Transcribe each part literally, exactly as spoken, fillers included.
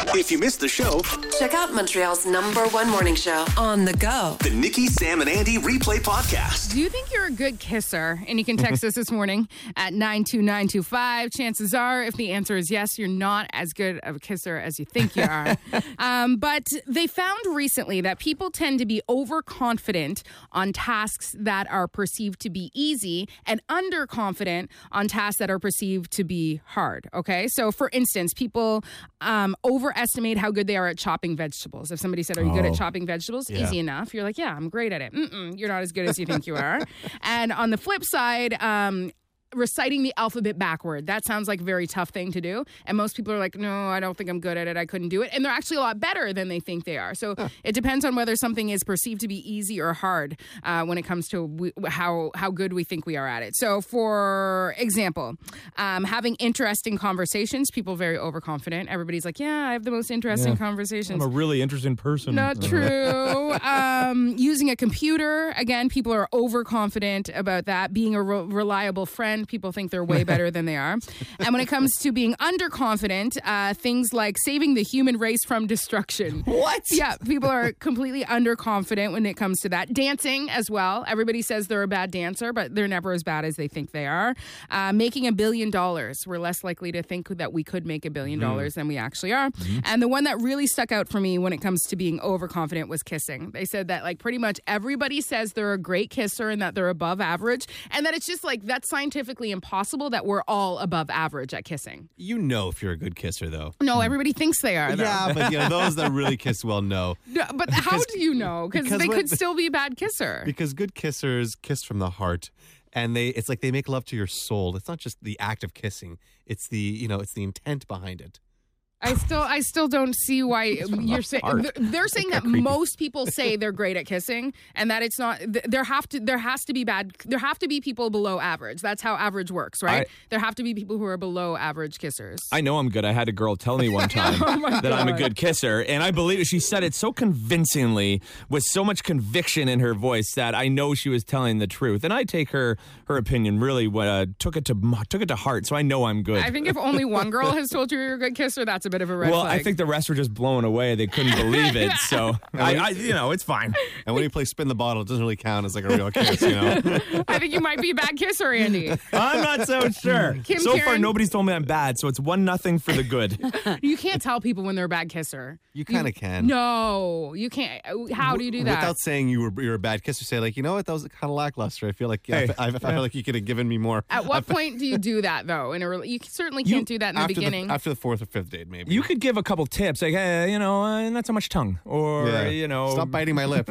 If you missed the show, check out Montreal's number one morning show on the go. The Nikki, Sam, and Andy Replay Podcast. Do you think you're a good kisser? And you can text us this morning at nine two nine two five. Chances are, if the answer is yes, you're not as good of a kisser as you think you are. um, but they found recently that people tend to be overconfident on tasks that are perceived to be easy and underconfident on tasks that are perceived to be hard. Okay? So, for instance, people um, overestimate how good they are at chopping vegetables. If somebody said, are you good at chopping vegetables? Yeah. Easy enough. You're like, yeah, I'm great at it. Mm-mm, you're not as good as you think you are. And on the flip side, um, reciting the alphabet backward. That sounds like a very tough thing to do. And most people are like, no, I don't think I'm good at it. I couldn't do it. And they're actually a lot better than they think they are. So huh. It depends on whether something is perceived to be easy or hard uh, when it comes to we, how, how good we think we are at it. So for example, um, having interesting conversations, people are very overconfident. Everybody's like, yeah, I have the most interesting yeah. conversations. I'm a really interesting person. Not true. um, using a computer, again, people are overconfident about that. Being a re- reliable friend, people think they're way better than they are. And when it comes to being underconfident, uh, things like saving the human race from destruction. What? Yeah, people are completely underconfident when it comes to that. Dancing as well. Everybody says they're a bad dancer, but they're never as bad as they think they are. Uh, making a billion dollars. We're less likely to think that we could make a billion dollars than we actually are. Mm-hmm. And the one that really stuck out for me when it comes to being overconfident was kissing. They said that like pretty much everybody says they're a great kisser and that they're above average, and that it's just like that's scientifically impossible that we're all above average at kissing. You know if you're a good kisser, though. No, everybody thinks they are, though. Yeah, but you know, those that really kiss well know. No, but because, how do you know? Because they when, could still be a bad kisser. Because good kissers kiss from the heart. And they it's like they make love to your soul. It's not just the act of kissing. It's the, you know, it's the intent behind it. I still, I still don't see why you're saying. They're saying that creepy. Most people say they're great at kissing, and that it's not. There have to, there has to be bad. There have to be people below average. That's how average works, right? I, there have to be people who are below average kissers. I know I'm good. I had a girl tell me one time oh that God. I'm a good kisser, and I believe it. She said it so convincingly, with so much conviction in her voice, that I know she was telling the truth. And I take her her opinion really uh, took it to took it to heart. So I know I'm good. I think if only one girl has told you you're a good kisser, that's a bit of a red well, flag. I think the rest were just blown away. They couldn't believe it. So, I, I, you know, it's fine. And when you play spin the bottle, it doesn't really count as like a real kiss, you know? I think you might be a bad kisser, Andy. I'm not so sure. Kim, so Karen, far, nobody's told me I'm bad, so it's one nothing for the good. You can't tell people when they're a bad kisser. You kind of can. No, you can't. How do you do that? Without saying you were you're a bad kisser, say like, you know what, that was kind of lackluster. I feel like yeah, hey, I, I, I feel like you could have given me more. At what point do you do that though? In a re- you certainly can't you, do that in the beginning. The, after the fourth or fifth date, maybe. You could give a couple tips, like, hey, you know, uh, not so much tongue, or yeah. you know, stop biting my lip.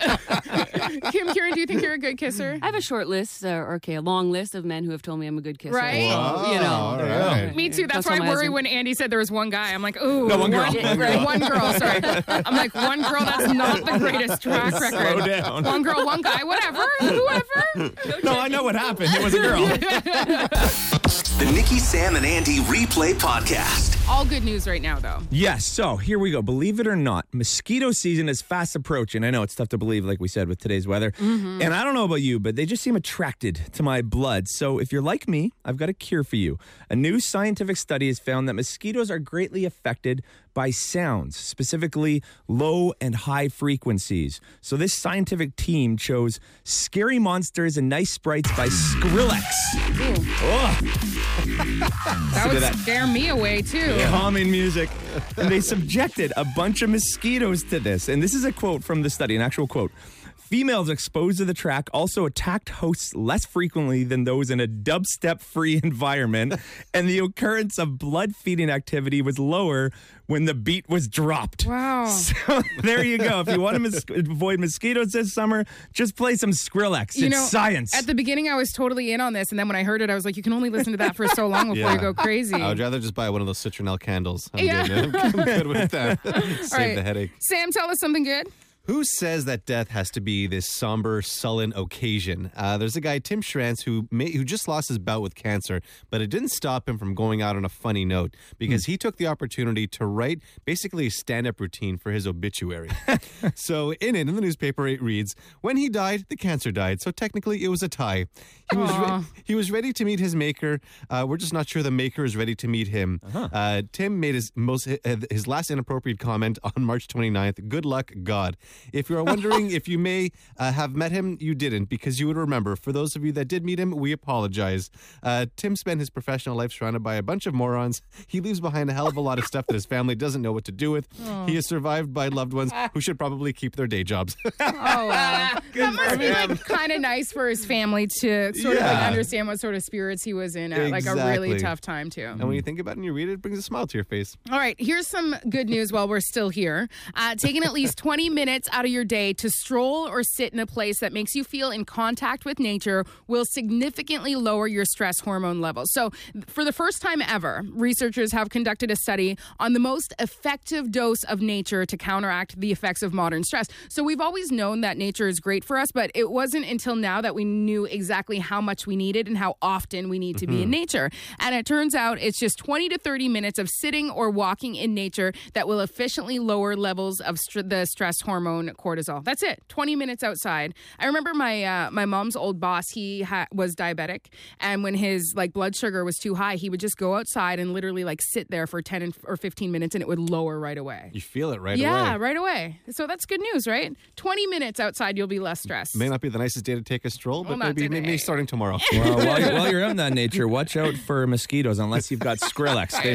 Kim, Kieran, do you think you're a good kisser? I have a short list, uh, or okay, a long list of men who have told me I'm a good kisser. Right? So, you know, all right. Me too. That's why I worry husband. when Andy said there was one guy. I'm like, ooh, no, one girl, one, one girl, one girl. Sorry, I'm like one girl. That's not the greatest track record. Slow down. One girl, one guy, whatever, whoever. No, I know what happened. It was a girl. The Nikki, Sam, and Andy Replay Podcast. All good news right now, though. Yes, so here we go. Believe it or not, mosquito season is fast approaching. I know it's tough to believe, like we said, with today's weather. Mm-hmm. And I don't know about you, but they just seem attracted to my blood. So if you're like me, I've got a cure for you. A new scientific study has found that mosquitoes are greatly affected by sounds, specifically low and high frequencies. So this scientific team chose Scary Monsters and Nice Sprites by Skrillex. Oh. That would that. scare me away, too. Calming music. And they subjected a bunch of mosquitoes to this. And this is a quote from the study, an actual quote. Females exposed to the track also attacked hosts less frequently than those in a dubstep-free environment, and the occurrence of blood-feeding activity was lower when the beat was dropped. Wow. So there you go. If you want to mos- avoid mosquitoes this summer, just play some Skrillex. You it's know, science. At the beginning, I was totally in on this, and then when I heard it, I was like, you can only listen to that for so long before yeah. you go crazy. I would rather just buy one of those citronelle candles. I'm yeah. good, I'm good with that. Save right. the headache. Sam, tell us something good. Who says that death has to be this somber, sullen occasion? Uh, there's a guy, Tim Schrantz, who may, who just lost his bout with cancer, but it didn't stop him from going out on a funny note because he took the opportunity to write basically a stand-up routine for his obituary. So in it, in the newspaper, it reads, when he died, the cancer died. So technically, it was a tie. He was re- he was ready to meet his maker. Uh, we're just not sure the maker is ready to meet him. Uh-huh. Uh, Tim made his most his last inappropriate comment on March twenty-ninth. Good luck, God. If you are wondering if you may uh, have met him, you didn't, because you would remember. For those of you that did meet him, we apologize. Uh, Tim spent his professional life surrounded by a bunch of morons. He leaves behind a hell of a lot of stuff that his family doesn't know what to do with. Oh. He is survived by loved ones who should probably keep their day jobs. Oh, wow. That must be like kind of nice for his family to sort yeah. of like understand what sort of spirits he was in at exactly. like a really tough time too. And when you think about it and you read it, it brings a smile to your face. All right, here's some good news while we're still here. Uh, taking at least twenty minutes out of your day to stroll or sit in a place that makes you feel in contact with nature will significantly lower your stress hormone levels. So for the first time ever, researchers have conducted a study on the most effective dose of nature to counteract the effects of modern stress. So we've always known that nature is great for us, but it wasn't until now that we knew exactly how much we needed and how often we need to mm-hmm. be in nature. And it turns out it's just twenty to thirty minutes of sitting or walking in nature that will efficiently lower levels of st- the stress hormone cortisol. That's it. twenty minutes outside. I remember my uh, my mom's old boss, he ha- was diabetic, and when his like blood sugar was too high, he would just go outside and literally like sit there for ten or fifteen minutes and it would lower right away. You feel it right yeah, away. Yeah, right away. So that's good news, right? twenty minutes outside, you'll be less stressed. May not be the nicest day to take a stroll, but well, maybe, maybe starting tomorrow. Well, while, you're, while you're in that nature, watch out for mosquitoes unless you've got Skrillex. They-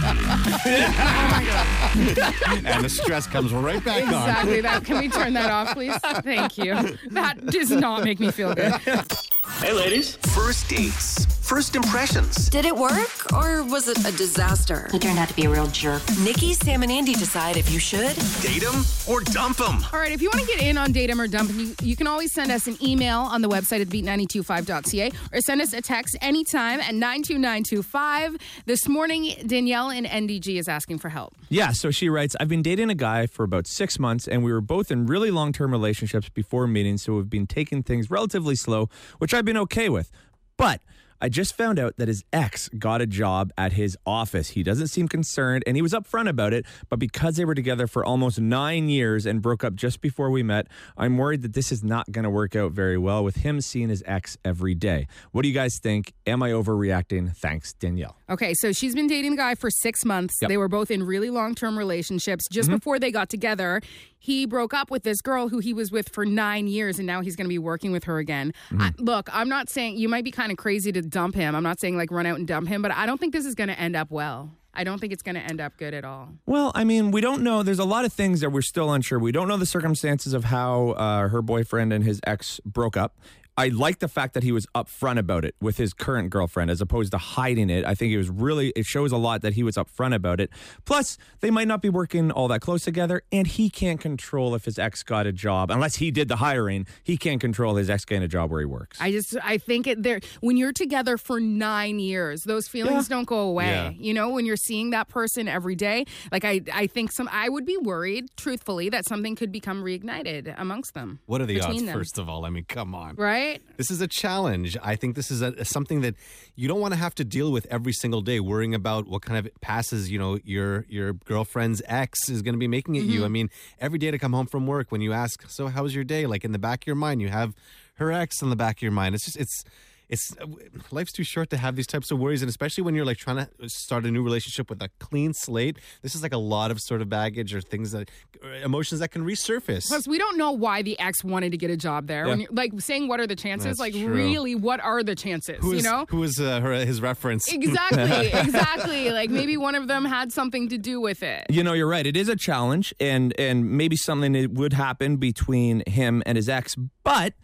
and the stress comes right back exactly on. Exactly. That. Can we turn that off, please? Thank you. That does not make me feel good. Hey, ladies. First dates. First impressions. Did it work or was it a disaster? He turned out to be a real jerk. Nikki, Sam, and Andy decide if you should date him or dump him. All right, if you want to get in on Date 'em or Dump 'em, you, you can always send us an email on the website at beat nine two five dot c a or send us a text anytime at nine two nine two five. This morning, Danielle in N D G is asking for help. Yeah, so she writes, I've been dating a guy for about six months and we were both in really long-term relationships before meeting, so we've been taking things relatively slow, which I've been okay with. But I just found out that his ex got a job at his office. He doesn't seem concerned, and he was upfront about it, but because they were together for almost nine years and broke up just before we met, I'm worried that this is not going to work out very well with him seeing his ex every day. What do you guys think? Am I overreacting? Thanks, Danielle. Okay, so she's been dating a guy for six months. Yep. They were both in really long-term relationships. Just mm-hmm. before they got together, he broke up with this girl who he was with for nine years, and now he's going to be working with her again. Mm-hmm. I, look, I'm not saying, you might be kind of crazy to dump him. I'm not saying like run out and dump him, but I don't think this is going to end up well. I don't think it's going to end up good at all. Well, I mean, we don't know. There's a lot of things that we're still unsure. We don't know the circumstances of how uh, her boyfriend and his ex broke up. I like the fact that he was upfront about it with his current girlfriend as opposed to hiding it. I think it was really, it shows a lot that he was upfront about it. Plus, they might not be working all that close together, and he can't control if his ex got a job. Unless he did the hiring, he can't control his ex getting a job where he works. I just, I think it there, when you're together for nine years, those feelings yeah. don't go away. Yeah. You know, when you're seeing that person every day, like I, I think some, I would be worried, truthfully, that something could become reignited amongst them. What are the odds, them. first of all? I mean, come on. Right? This is a challenge. I think this is a, something that you don't want to have to deal with every single day, worrying about what kind of passes, you know, your your girlfriend's ex is going to be making at mm-hmm. you. I mean, every day to come home from work, when you ask, so how was your day? Like in the back of your mind, you have her ex in the back of your mind. It's just, it's, It's life's too short to have these types of worries, and especially when you're like trying to start a new relationship with a clean slate. This is like a lot of sort of baggage or things that emotions that can resurface. Plus, we don't know why the ex wanted to get a job there. Yeah. When you're, like saying, what are the chances? That's like, true. really, what are the chances? Who is, you know, who is uh, her his reference? Exactly, exactly. Like maybe one of them had something to do with it. You know, you're right. It is a challenge, and and maybe something that would happen between him and his ex, but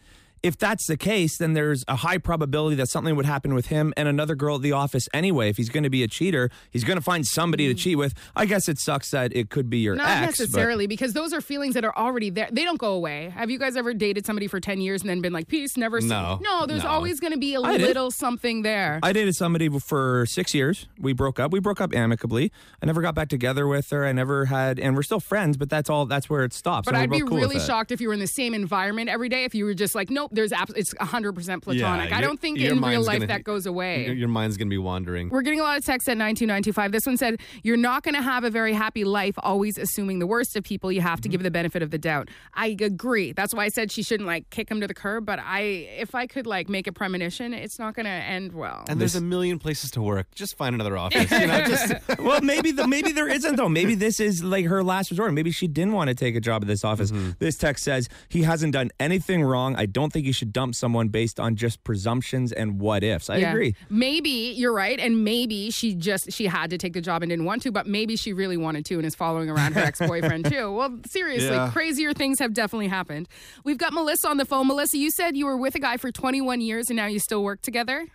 if that's the case, then there's a high probability that something would happen with him and another girl at the office anyway. If he's going to be a cheater, he's going to find somebody to cheat with. I guess it sucks that it could be your Not ex. necessarily, because those are feelings that are already there. They don't go away. Have you guys ever dated somebody for ten years and then been like, peace, never seen? No. No, there's No. always going to be a I did. little something there. I dated somebody for six years. We broke up. We broke up amicably. I never got back together with her. I never had, and we're still friends, but that's all, that's where it stops. But And I'd we're be both cool with really that. shocked if you were in the same environment every day. If you were just like, nope, there's abs- it's one hundred percent platonic. Yeah, I your- don't think your in real mind's life gonna- that goes away. Your, your mind's going to be wandering. We're getting a lot of texts at nine two nine two five. This one said, you're not going to have a very happy life always assuming the worst of people. You have to give the benefit of the doubt. I agree. That's why I said she shouldn't like kick him to the curb. But I, if I could like make a premonition, it's not going to end well. And there's a million places to work. Just find another office. You know, just Well, maybe the, maybe there isn't though. Maybe this is like her last resort. Maybe she didn't want to take a job at this office. This text says he hasn't done anything wrong. I don't think you should dump someone based on just presumptions and what ifs. I Yeah. agree. Maybe you're right, and maybe she just she had to take the job and didn't want to, but maybe she really wanted to and is following around her ex-boyfriend too. Well, seriously, Yeah. crazier things have definitely happened. We've got Melissa on the phone. Melissa, you said you were with a guy for twenty-one years and now you still work together?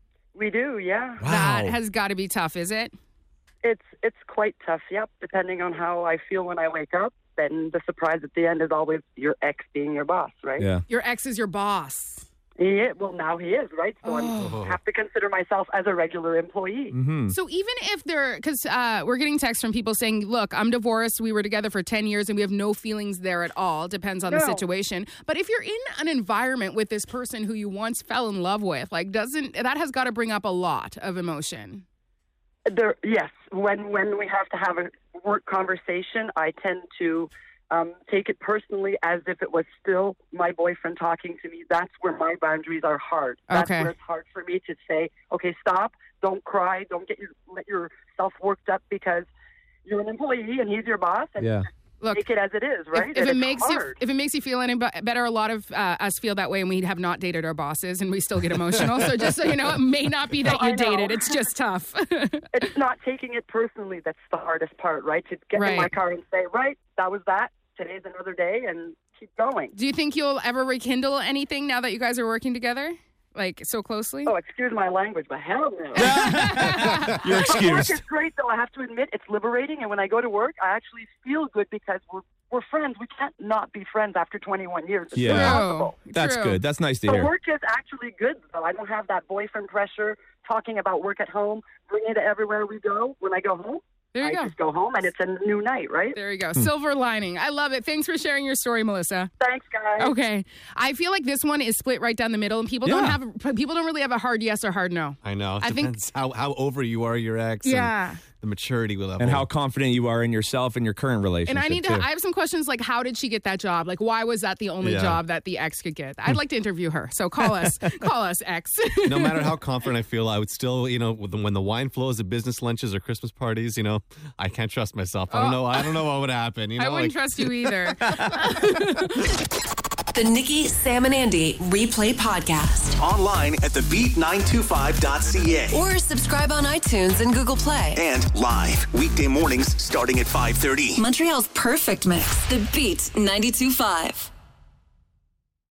We do, yeah. That has got to be tough, is it? It's it's quite tough, yep, depending on how I feel when I wake up. Then the surprise at the end is always your ex being your boss, right? Yeah. Your ex is your boss. Yeah, well, now he is, right? So Oh. I have to consider myself as a regular employee. So even if they're, because uh, we're getting texts from people saying, look, I'm divorced. We were together for ten years and we have no feelings there at all. Depends on the No. situation. But if you're in an environment with this person who you once fell in love with, like doesn't, that has got to bring up a lot of emotion. There, yes, when when we have to have a work conversation, I tend to um, take it personally as if it was still my boyfriend talking to me. That's where my boundaries are hard. That's Okay. where it's hard for me to say, okay, stop, don't cry, don't get your, let yourself worked up because you're an employee and he's your boss, and Yeah. Look, take it as it is, right? If, if And it it's makes you hard. if it makes you feel any be- better, a lot of uh, us feel that way, and we have not dated our bosses, and we still get emotional. So just so you know, it may not be that No, you I know. dated; it's just tough. It's not taking it personally that's the hardest part, right? To get Right. in my car and say, right, that was that. Today's another day, and keep going. Do you think you'll ever rekindle anything now that you guys are working together, like so closely? Oh, excuse my language, but hell no. You're Work excused. is great, though. I have to admit, it's liberating. And when I go to work, I actually feel good because we're we're friends. We can't not be friends after twenty-one years. It's Yeah. impossible. That's True. good. That's nice to So hear. work is actually good, though. I don't have that boyfriend pressure talking about work at home, bringing it everywhere we go. When I go home, There you I go. just go home, and it's a new night, right? There you go. Silver lining. I love it. Thanks for sharing your story, Melissa. Thanks, guys. Okay, I feel like this one is split right down the middle, and people don't Yeah. have people don't really have a hard yes or hard no. I know. It I think- depends how, how over you are your ex. Yeah. And the maturity level. And how confident you are in yourself and your current relationship. And I need to. too. I have some questions like, how did she get that job? Like, why was that the only Yeah. job that the ex could get? I'd like to interview her. So call us. Call us, ex. no matter how confident I feel, I would still, you know, with the- when the wine flows at business lunches or Christmas parties, you know, I can't trust myself. I don't know. I don't know what would happen. You know, I wouldn't like, trust you either. The Nikki, Sam, and Andy Replay Podcast. Online at the beat nine two five dot c a. Or subscribe on iTunes and Google Play. And live weekday mornings starting at five thirty. Montreal's perfect mix. The Beat ninety-two point five.